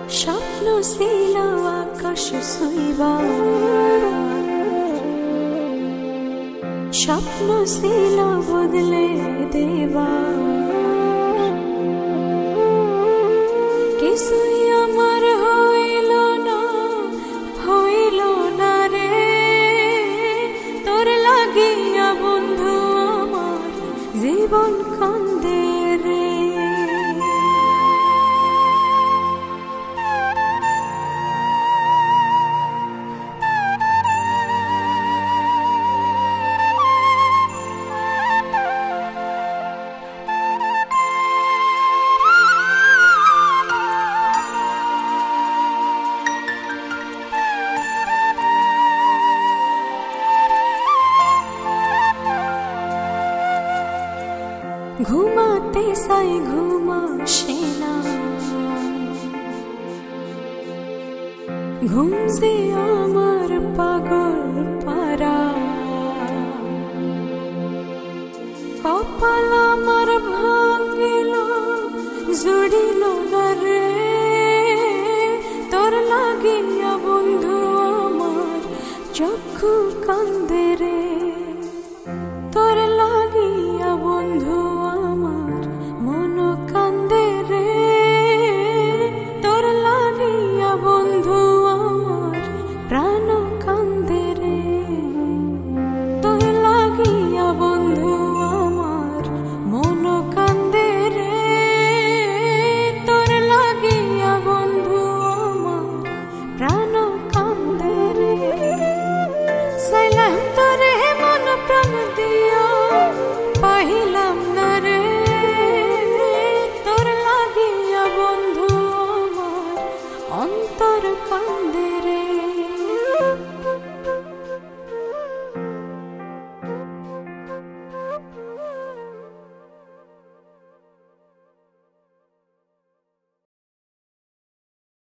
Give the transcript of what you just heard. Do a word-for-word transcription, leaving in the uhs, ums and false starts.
স্বপ্ন ছিল আকাশ ছুঁইবা, স্বপ্ন ছিল বদলে দেবা, কিছুই আমার হইল না, হইল না রে। তোর লাগিয়া বন্ধু আমার জীবন কান্দে রে। ঘুমাতে চাই ঘুম আসে না, ঘুম যে আমার পাগল পারা। কপাল আমার ভাঙিল জুড়িল না রে। তোর লাগিয়া বন্ধু আমার চক্ষু কান্দে রে। তোর লাগিয়া বন্ধু আমার মন কান্দে রে। তোর লাগিয়া বন্ধু আমার প্রাণ কান্দে রে। তোর লাগিয়া বন্ধু আমার মন কান্দে রে। তোর লাগিয়া বন্ধু আমার প্রাণ কান্দে রে। সাইলাম তোরে মন প্রাণ দিয়া, পাহিলাম না রে। তোর লাগিয়া বন্ধু আমার অন্তর কান্দে।